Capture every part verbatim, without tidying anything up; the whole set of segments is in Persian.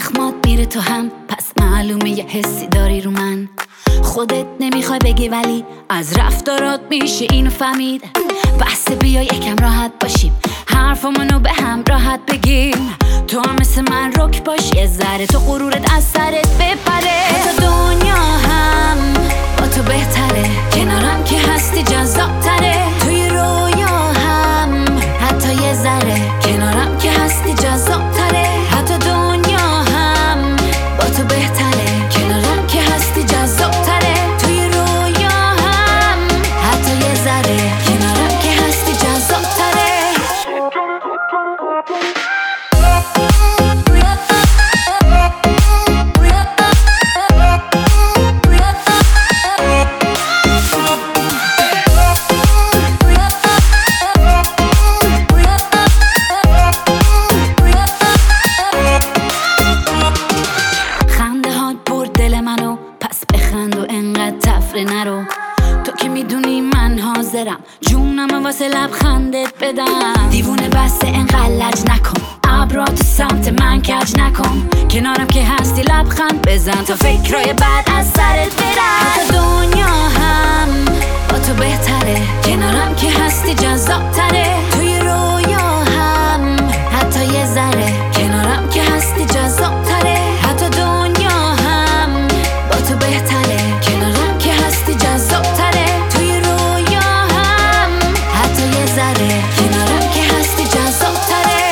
زخمات میره تو هم، پس معلومه یه حسی داری رو من. خودت نمیخوای بگی ولی از رفتارات میشه اینو فهمید. بحث بیا یکم راحت باشیم، حرفمونو به هم راحت بگیم. تو هم مثل من رک باش یه ذره، تو غرورت از سرت بپره. حتی دنیا هم با تو بهتره، کنارم که هستی جذاب تره. توی رویا هم حتی یه ذره، کنارم که هستی جذاب تره. حتی دنیا هم با تو بهتره، کنارم که هستی جذاب تره. توی رویا هم حتی یه ذره، کنارم که هستی جذاب تره. نرو تو که میدونی من حاضرم جونم واسه لبخندت بدم. دیوونه بسته انقدر لج نکن، ابراتو سمت من کج نکن. کنارم که هستی لبخند بزن تا فکرای بعد از سرت برن. حتی دنیا هم با تو بهتره، کنارم که هستی جذاب تره. توی رویا هم حتی یه ذره، کنارم که هستی جذاب تره. حتی دنیا هم با تو بهتره، کنارم که هستی جذاب تره. توی رویا هم حتی یه ذره، کنارم که هستی جذاب تره.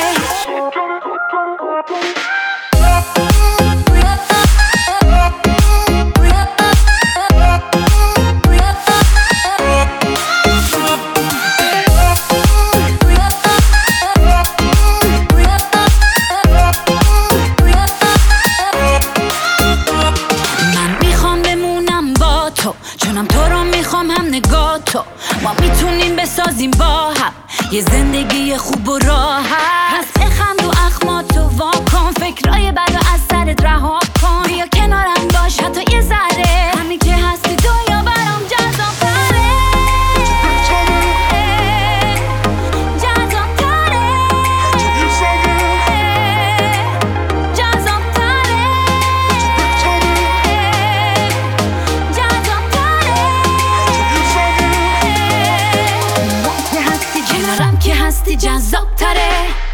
چونم تو رو میخوام هم نگاه تو، ما میتونیم بسازیم با هم یه زندگی خوب و راحت. پس بخند و اخماتو وا کن، فکرای بد و از سرت رها کن. بیا کنارم باش حتی یه ذره، همین که هستی دنیا برام جذاب تره. جذاب تره، جذاب تره، کنارم که هستی جذاب تره.